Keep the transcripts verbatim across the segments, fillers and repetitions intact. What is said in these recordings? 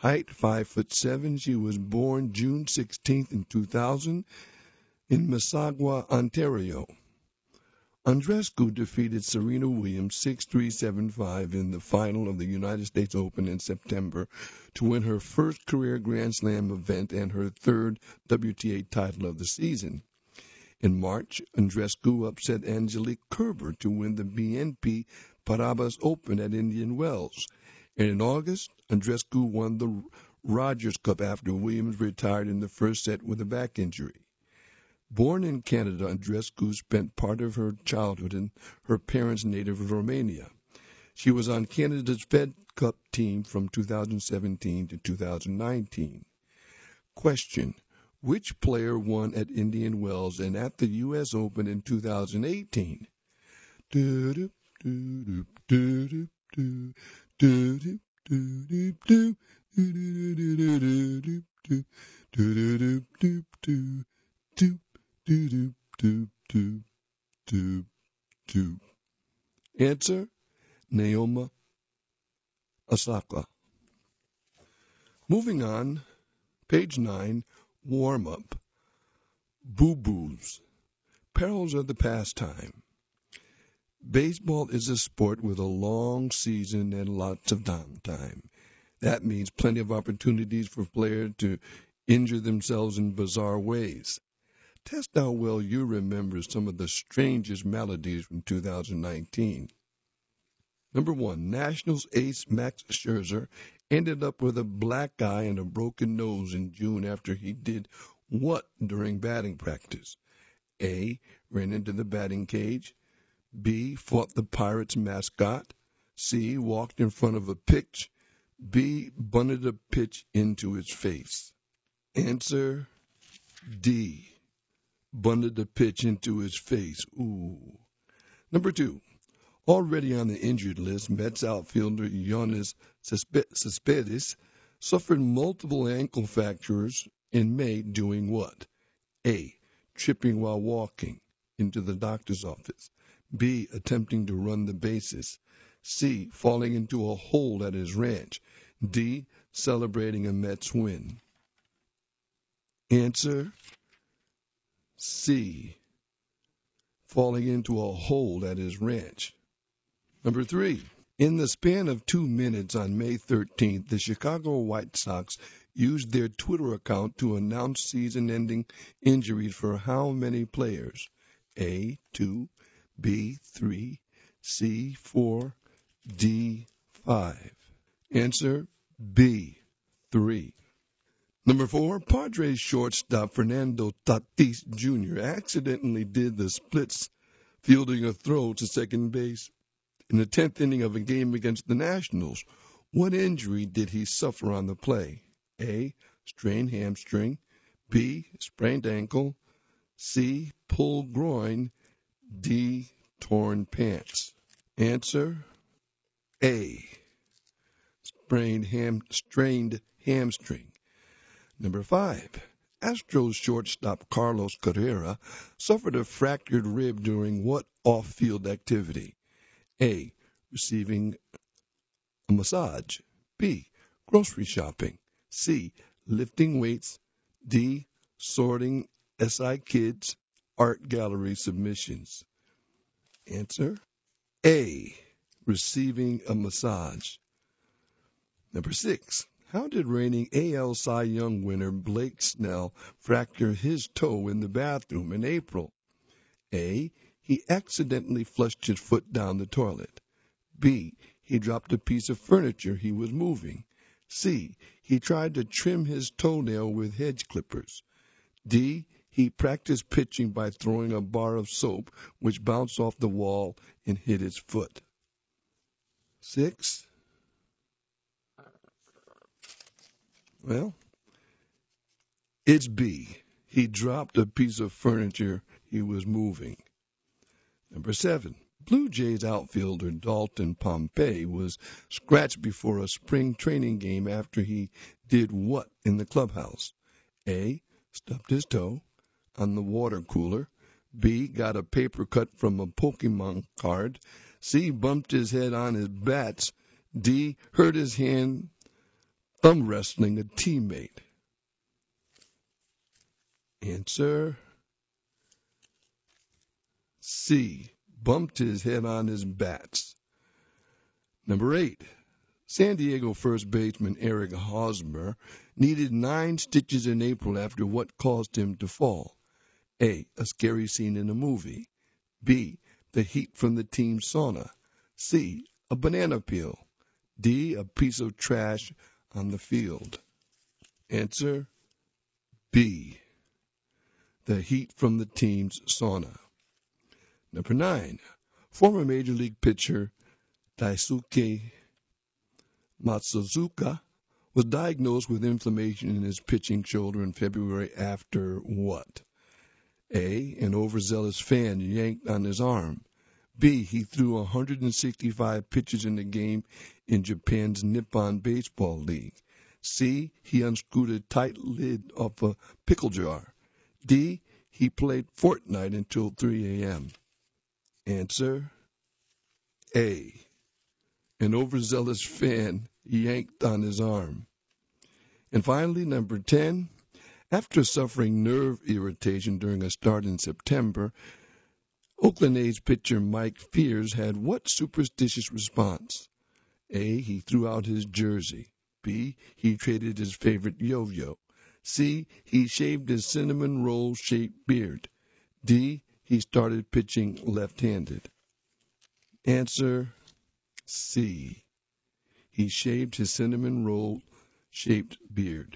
Height five foot seven. She was born June sixteenth in two thousand in Mississauga, Ontario. Andreescu defeated Serena Williams six three seven five in the final of the United States Open in September to win her first career Grand Slam event and her third W T A title of the season. In March, Andreescu upset Angelique Kerber to win the B N P Paribas Open at Indian Wells. And in August, Andreescu won the Rogers Cup after Williams retired in the first set with a back injury. Born in Canada, Andreescu spent part of her childhood in her parents' native Romania. She was on Canada's Fed Cup team from two thousand seventeen to two thousand nineteen. Question: which player won at Indian Wells and at the U S Open in two thousand eighteen? Do-do, do-do, do-do, do, do-do, do-do, do, do-do-do-do-do-do, do-do-do-do-do, do. Do, do, do, do, do, do. Answer: Naomi Osaka. Moving on, page nine, warm-up. Boo-boos. Perils of the pastime. Baseball is a sport with a long season and lots of downtime. That means plenty of opportunities for players to injure themselves in bizarre ways. Test how well you remember some of the strangest maladies from two thousand nineteen. Number one, Nationals ace Max Scherzer ended up with a black eye and a broken nose in June after he did what during batting practice? A, ran into the batting cage. B, fought the Pirates mascot. C, walked in front of a pitch. B, bunted a pitch into his face. Answer: D. Bunted the pitch into his face. Ooh. Number two, already on the injured list, Mets outfielder Yoenis Cespedes suffered multiple ankle fractures in May doing what? A, tripping while walking into the doctor's office. B, attempting to run the bases. C, falling into a hole at his ranch. D, celebrating a Mets win. Answer: C, falling into a hole at his ranch. Number three, in the span of two minutes on May thirteenth, the Chicago White Sox used their Twitter account to announce season-ending injuries for how many players? A, two, B, three, C, four, D, five. Answer: B, three. Number four, Padres shortstop Fernando Tatis Junior accidentally did the splits, fielding a throw to second base in the tenth inning of a game against the Nationals. What injury did he suffer on the play? A, strained hamstring. B, sprained ankle. C, pulled groin. D, torn pants. Answer: A, sprained ham, strained hamstring. Number five, Astros shortstop Carlos Carrera suffered a fractured rib during what off-field activity? A, receiving a massage. B, grocery shopping. C, lifting weights. D, sorting S I Kids art gallery submissions. Answer: A, receiving a massage. Number six, how did reigning A L Cy Young winner Blake Snell fracture his toe in the bathroom in April? A, he accidentally flushed his foot down the toilet. B, he dropped a piece of furniture he was moving. C, he tried to trim his toenail with hedge clippers. D, he practiced pitching by throwing a bar of soap which bounced off the wall and hit his foot. Six. Well, it's B. He dropped a piece of furniture he was moving. Number seven, Blue Jays outfielder Dalton Pompey was scratched before a spring training game after he did what in the clubhouse? A, stubbed his toe on the water cooler. B, got a paper cut from a Pokemon card. C, bumped his head on his bats. D, hurt his hand I'm wrestling a teammate. Answer C. Bumped his head on his bats. Number eight. San Diego first baseman Eric Hosmer needed nine stitches in April after what caused him to fall. A. A scary scene in a movie. B. The heat from the team's sauna. C. A banana peel. D. A piece of trash on the field. Answer B. The heat from the team's sauna. Number nine. Former Major League pitcher Daisuke Matsuzuka was diagnosed with inflammation in his pitching shoulder in February after what? A. An overzealous fan yanked on his arm. B. He threw one hundred sixty-five pitches in the game in Japan's Nippon Baseball League. C. He unscrewed a tight lid off a pickle jar. D. He played Fortnite until three a.m. Answer A. An overzealous fan yanked on his arm. And finally, number ten, after suffering nerve irritation during a start in September, Oakland A's pitcher Mike Fiers had what superstitious response? A. He threw out his jersey. B. He traded his favorite yo-yo. C. He shaved his cinnamon roll-shaped beard. D. He started pitching left-handed. Answer C. He shaved his cinnamon roll-shaped beard.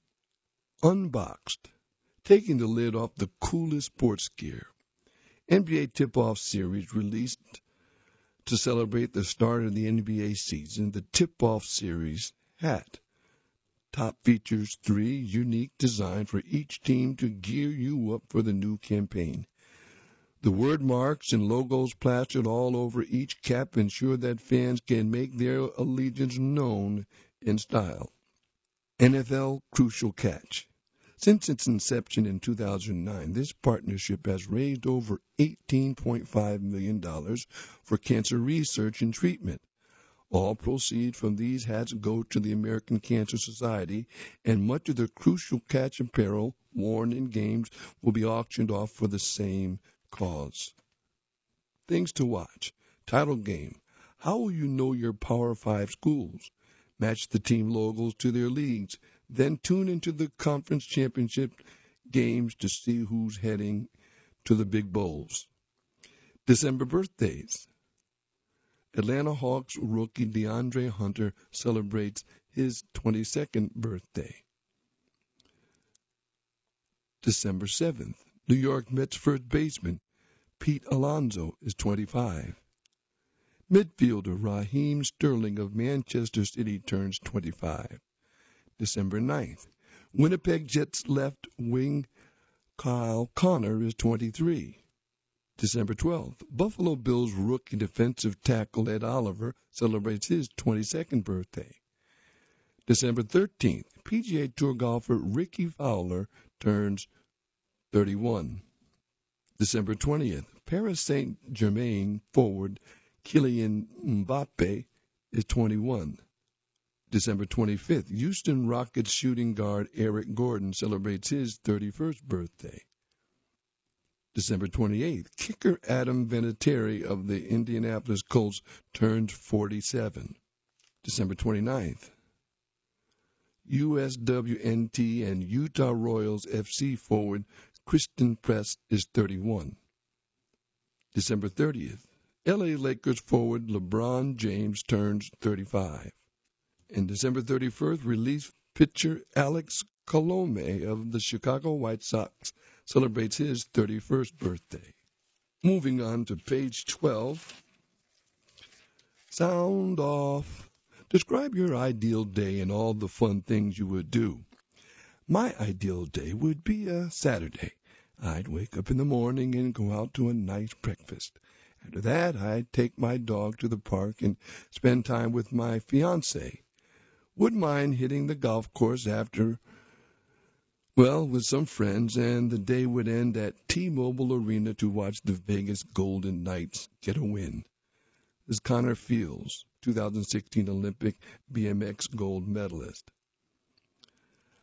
Unboxed. Taking the lid off the coolest sports gear. N B A Tip-Off Series released to celebrate the start of the N B A season, the Tip-Off Series hat. Top features three unique designs for each team to gear you up for the new campaign. The word marks and logos plastered all over each cap ensure that fans can make their allegiance known in style. N F L Crucial Catch. Since its inception in two thousand nine, this partnership has raised over eighteen point five million dollars for cancer research and treatment. All proceeds from these hats go to the American Cancer Society, and much of the Crucial Catch apparel worn in games will be auctioned off for the same cause. Things to watch. Title game. How will you know your Power five schools? Match the team logos to their leagues. Then tune into the conference championship games to see who's heading to the big bowls. December birthdays. Atlanta Hawks rookie DeAndre Hunter celebrates his twenty-second birthday. December seventh. New York Mets first baseman Pete Alonso is twenty-five. Midfielder Raheem Sterling of Manchester City turns twenty-five. December ninth. Winnipeg Jets left wing Kyle Connor is twenty-three. December twelfth. Buffalo Bills rookie defensive tackle Ed Oliver celebrates his twenty-second birthday. December thirteenth. P G A Tour golfer Ricky Fowler turns thirty-one. December twentieth. Paris Saint-Germain forward Kylian Mbappe is twenty-one. December twenty-fifth. Houston Rockets shooting guard Eric Gordon celebrates his thirty-first birthday. December twenty-eighth. Kicker Adam Vinatieri of the Indianapolis Colts turns forty-seven. December twenty-ninth. U S W N T and Utah Royals F C forward Christian Press is thirty-one. December thirtieth. L A Lakers forward LeBron James turns thirty-five. And December thirty-first, relief pitcher Alex Colome of the Chicago White Sox celebrates his thirty-first birthday. Moving on to page twelve. Sound off. Describe your ideal day and all the fun things you would do. My ideal day would be a Saturday. I'd wake up in the morning and go out to a nice breakfast. After that, I'd take my dog to the park and spend time with my fiancée. Wouldn't mind hitting the golf course after, well, with some friends, and the day would end at T-Mobile Arena to watch the Vegas Golden Knights get a win. This is Connor Fields, two thousand sixteen Olympic B M X gold medalist.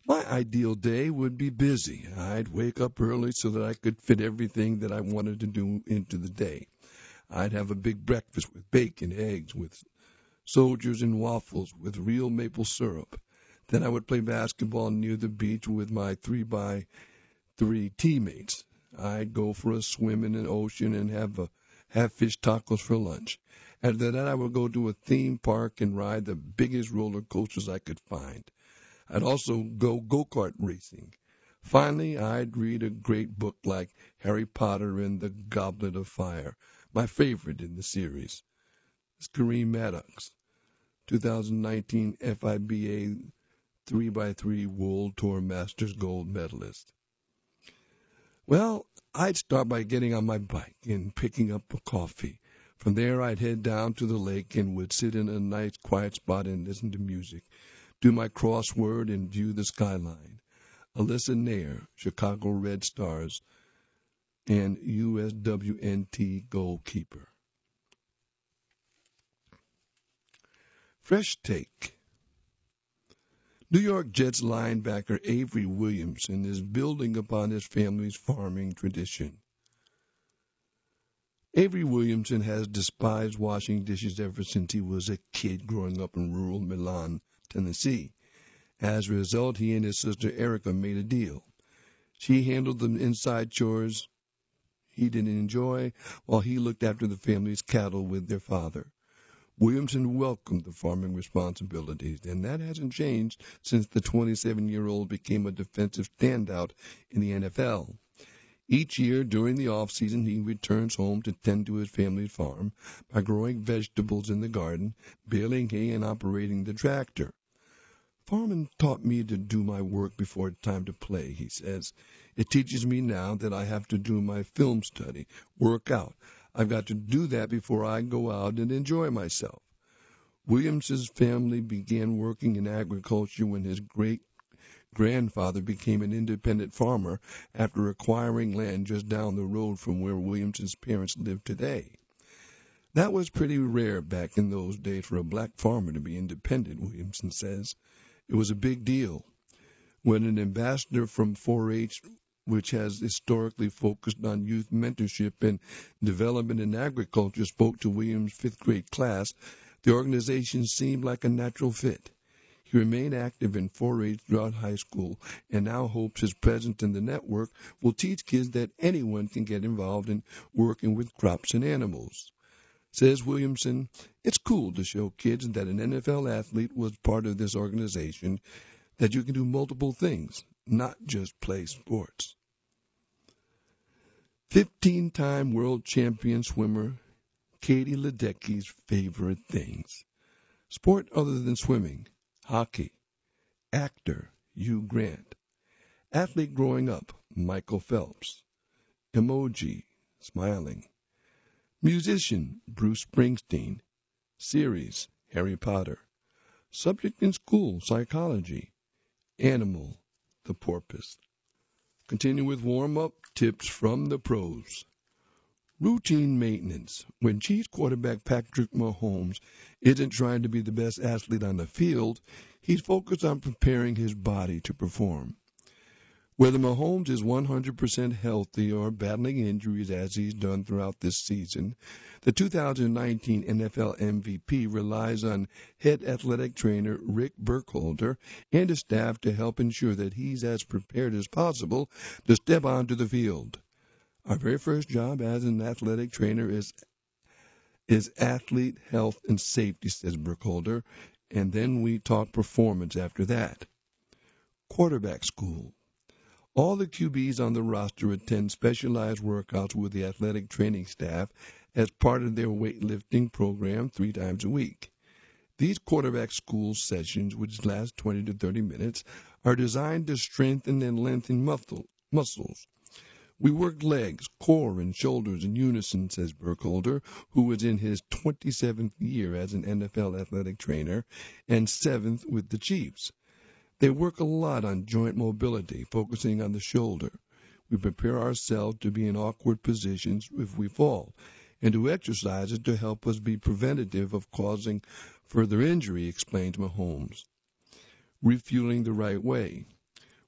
My ideal day would be busy. I'd wake up early so that I could fit everything that I wanted to do into the day. I'd have a big breakfast with bacon, eggs, with soldiers and waffles with real maple syrup. Then I would play basketball near the beach with my three by three teammates. I'd go for a swim in an ocean and have a have fish tacos for lunch. After that, I would go to a theme park and ride the biggest roller coasters I could find. I'd also go go-kart racing. Finally, I'd read a great book like Harry Potter and the Goblet of Fire, my favorite in the series. It's Kareem Maddox, twenty nineteen F I B A three by three World Tour Masters gold medalist. Well, I'd start by getting on my bike and picking up a coffee. From there, I'd head down to the lake and would sit in a nice quiet spot and listen to music, do my crossword, and view the skyline. Alyssa Nair, Chicago Red Stars, and U S W N T goalkeeper. Fresh take. New York Jets linebacker Avery Williamson is building upon his family's farming tradition. Avery Williamson has despised washing dishes ever since he was a kid growing up in rural Milan, Tennessee. As a result, he and his sister Erica made a deal. She handled the inside chores he didn't enjoy, while he looked after the family's cattle with their father. Williamson welcomed the farming responsibilities, and that hasn't changed since the twenty-seven-year-old became a defensive standout in the N F L. Each year during the off-season, he returns home to tend to his family's farm by growing vegetables in the garden, baling hay, and operating the tractor. Farming taught me to do my work before it's time to play, he says. It teaches me now that I have to do my film study, work out. I've got to do that before I go out and enjoy myself. Williams's family began working in agriculture when his great-grandfather became an independent farmer after acquiring land just down the road from where Williamson's parents live today. That was pretty rare back in those days for a black farmer to be independent, Williamson says. It was a big deal. When an ambassador from four H, which has historically focused on youth mentorship and development in agriculture, spoke to Williams' fifth grade class, the organization seemed like a natural fit. He remained active in four H throughout high school and now hopes his presence in the network will teach kids that anyone can get involved in working with crops and animals. Says Williamson, it's cool to show kids that an N F L athlete was part of this organization, that you can do multiple things, not just play sports. fifteen-time world champion swimmer Katie Ledecky's favorite things. Sport other than swimming, hockey. Actor, Hugh Grant. Athlete growing up, Michael Phelps. Emoji, smiling. Musician, Bruce Springsteen. Series, Harry Potter. Subject in school, psychology. Animal, the porpoise. Continue with warm-up tips from the pros. Routine maintenance. When Chiefs quarterback Patrick Mahomes isn't trying to be the best athlete on the field, he's focused on preparing his body to perform. Whether Mahomes is one hundred percent healthy or battling injuries as he's done throughout this season, the two thousand nineteen N F L M V P relies on head athletic trainer Rick Burkholder and his staff to help ensure that he's as prepared as possible to step onto the field. Our very first job as an athletic trainer is, is athlete health and safety, says Burkholder, and then we talk performance after that. Quarterback school. All the Q Bs on the roster attend specialized workouts with the athletic training staff as part of their weightlifting program three times a week. These quarterback school sessions, which last twenty to thirty minutes, are designed to strengthen and lengthen muscle, muscles. We work legs, core, and shoulders in unison, says Burkholder, who is in his twenty-seventh year as an N F L athletic trainer and seventh with the Chiefs. They work a lot on joint mobility, focusing on the shoulder. We prepare ourselves to be in awkward positions if we fall, and do exercises to help us be preventative of causing further injury, explains Mahomes. Refueling the right way.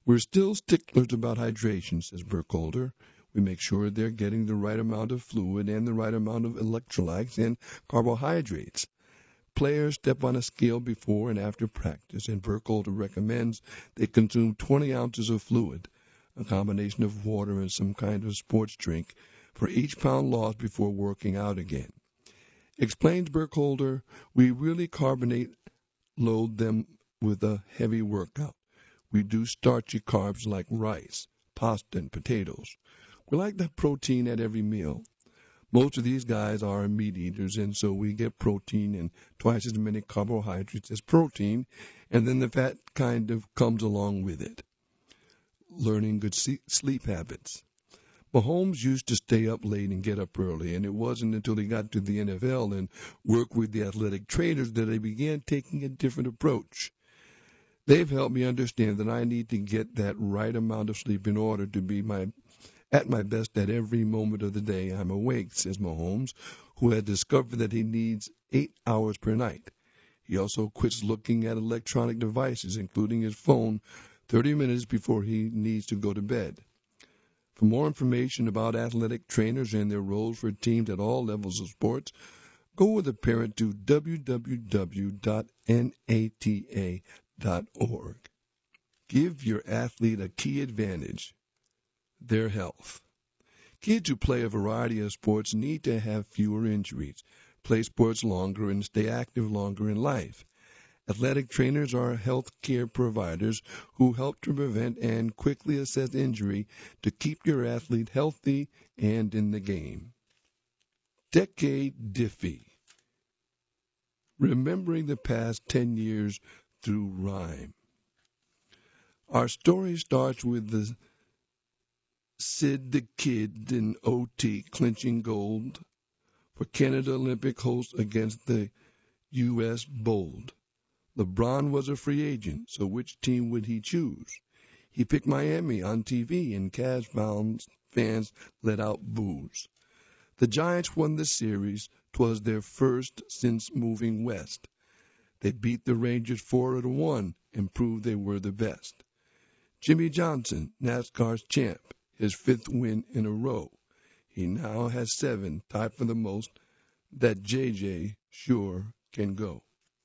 We're still sticklers about hydration, says Burkholder. We make sure they're getting the right amount of fluid and the right amount of electrolytes and carbohydrates. Players step on a scale before and after practice, and Burkholder recommends they consume twenty ounces of fluid, a combination of water and some kind of sports drink, for each pound lost before working out again. Explains Burkholder, we really carbonate load them with a heavy workout. We do starchy carbs like rice, pasta, and potatoes. We like the protein at every meal. Most of these guys are meat eaters, and so we get protein and twice as many carbohydrates as protein, and then the fat kind of comes along with it. Learning good sleep habits. Mahomes used to stay up late and get up early, and it wasn't until he got to the N F L and worked with the athletic trainers that he began taking a different approach. They've helped me understand that I need to get that right amount of sleep in order to be my at my best at every moment of the day I'm awake, says Mahomes, who has discovered that he needs eight hours per night. He also quits looking at electronic devices, including his phone, thirty minutes before he needs to go to bed. For more information about athletic trainers and their roles for teams at all levels of sports, go with a parent to w w w dot n a t a dot org. Give your athlete a key advantage. Their health. Kids who play a variety of sports need to have fewer injuries, play sports longer, and stay active longer in life. Athletic trainers are health care providers who help to prevent and quickly assess injury to keep your athlete healthy and in the game. Decade Diffie. Remembering the past ten years through rhyme. Our story starts with the Sid the Kid in O T clinching gold for Canada Olympic hosts against the U S Bold. LeBron was a free agent, so which team would he choose? He picked Miami on T V, and Cavs fans let out boos. The Giants won the series. 'Twas their first since moving west. They beat the Rangers four to one and proved they were the best. Jimmy Johnson, NASCAR's champ, his fifth win in a row. He now has seven, tied for the most that J J sure can go.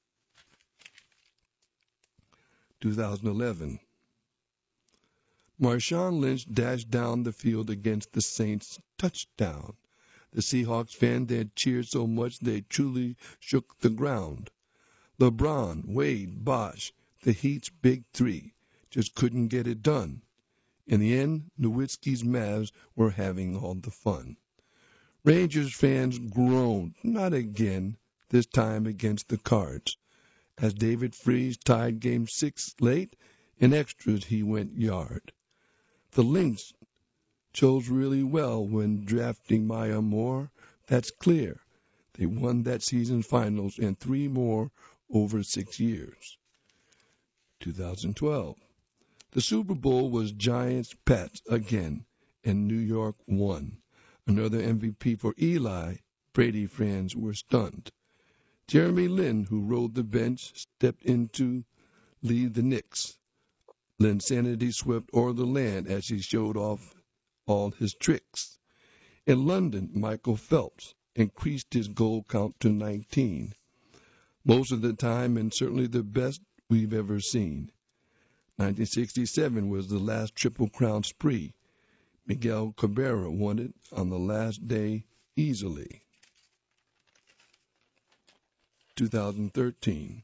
twenty eleven. Marshawn Lynch dashed down the field against the Saints. Touchdown. The Seahawks fans had cheered so much they truly shook the ground. LeBron, Wade, Bosh, the Heat's big three, just couldn't get it done. In the end, Nowitzki's Mavs were having all the fun. Rangers fans groaned, not again, this time against the Cards. As David Freese tied Game six late, in extras he went yard. The Lynx chose really well when drafting Maya Moore. That's clear. They won that season's finals and three more over six years. twenty twelve. The Super Bowl was Giants-Pats again, and New York won. Another M V P for Eli. Brady fans were stunned. Jeremy Lin, who rode the bench, stepped in to lead the Knicks. Linsanity swept o'er the land as he showed off all his tricks. In London, Michael Phelps increased his goal count to nineteen. Most of the time, and certainly the best we've ever seen. nineteen sixty-seven was the last Triple Crown spree. Miguel Cabrera won it on the last day easily. twenty thirteen.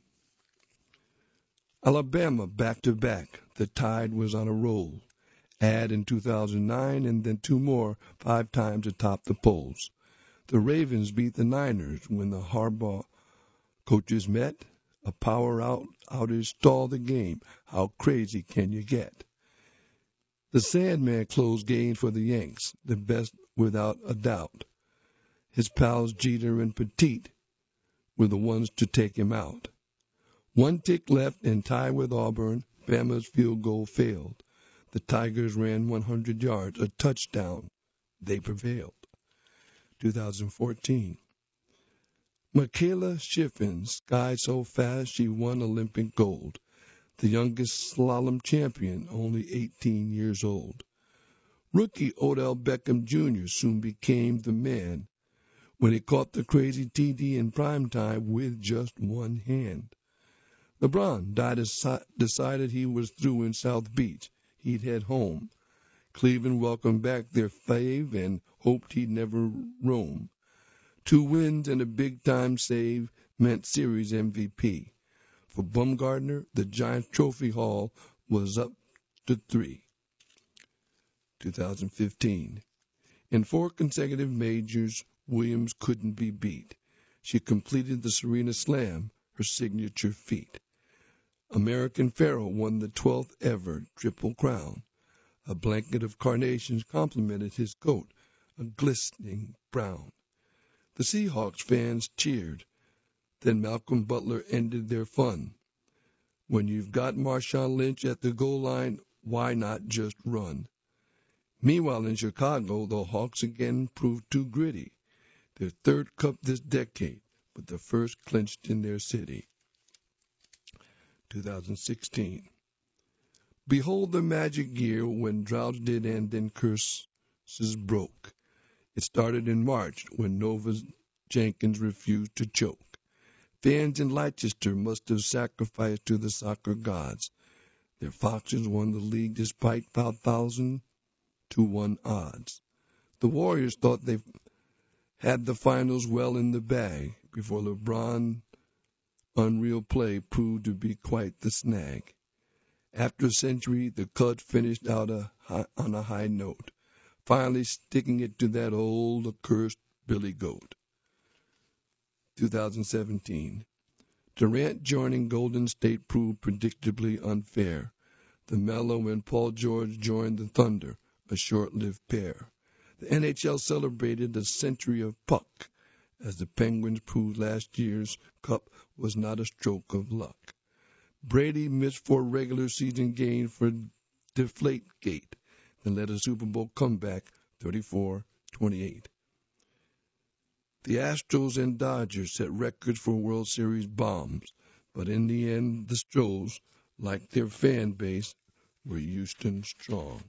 Alabama back-to-back. The Tide was on a roll. Add in two thousand nine and then two more, five times atop the polls. The Ravens beat the Niners when the Harbaugh coaches met. A power out outage stalled the game. How crazy can you get? The Sandman closed games for the Yanks, the best without a doubt. His pals Jeter and Petit were the ones to take him out. One tick left and tied with Auburn, Bama's field goal failed. The Tigers ran one hundred yards, a touchdown. They prevailed. twenty fourteen. Michaela Shiffrin skied so fast she won Olympic gold. the youngest slalom champion, only eighteen years old. Rookie Odell Beckham Junior soon became the man when he caught the crazy T D in prime time with just one hand. LeBron decided he was through in South Beach. He'd head home. Cleveland welcomed back their fave and hoped he'd never roam. Two wins and a big-time save meant series M V P. For Bumgarner, the Giants trophy haul was up to three. twenty fifteen. In four consecutive majors, Williams couldn't be beat. She completed the Serena Slam, her signature feat. American Pharoah won the twelfth ever Triple Crown. A blanket of carnations complemented his coat, a glistening brown. The Seahawks fans cheered. Then Malcolm Butler ended their fun. When you've got Marshawn Lynch at the goal line, why not just run? Meanwhile, in Chicago, the Hawks again proved too gritty. Their third cup this decade, but the first clinched in their city. twenty sixteen. Behold the magic year when droughts did end and curses broke. It started in March when Nova Jenkins refused to choke. Fans in Leicester must have sacrificed to the soccer gods. Their Foxes won the league despite five thousand to one odds. The Warriors thought they had the finals well in the bag before LeBron's unreal play proved to be quite the snag. After a century, the Cubs finished out a high, on a high note, finally sticking it to that old accursed Billy Goat. twenty seventeen. Durant joining Golden State proved predictably unfair. The Melo and Paul George joined the Thunder, a short-lived pair. The N H L celebrated a century of puck, as the Penguins proved last year's cup was not a stroke of luck. Brady missed four regular season games for Deflategate, then led a Super Bowl comeback thirty-four twenty-eight. The Astros and Dodgers set records for World Series bombs, but in the end, the Stros, like their fan base, were Houston strong.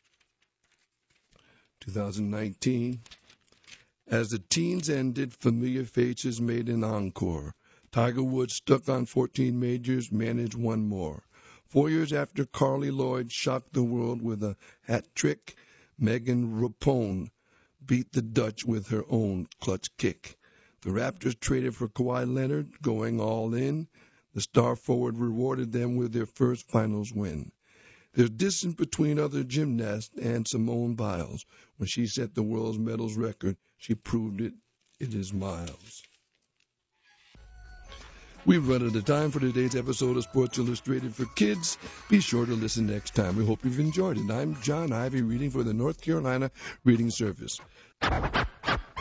twenty nineteen. As the teens ended, familiar faces made an encore. Tiger Woods, stuck on fourteen majors, managed one more. Four years after Carly Lloyd shocked the world with a hat trick, Megan Rapinoe beat the Dutch with her own clutch kick. The Raptors traded for Kawhi Leonard, going all in. The star forward rewarded them with their first finals win. There's distance between other gymnasts and Simone Biles. When she set the world's medals record, she proved it. It is miles. We've run out of time for today's episode of Sports Illustrated for Kids. Be sure to listen next time. We hope you've enjoyed it. I'm John Ivy, reading for the North Carolina Reading Service.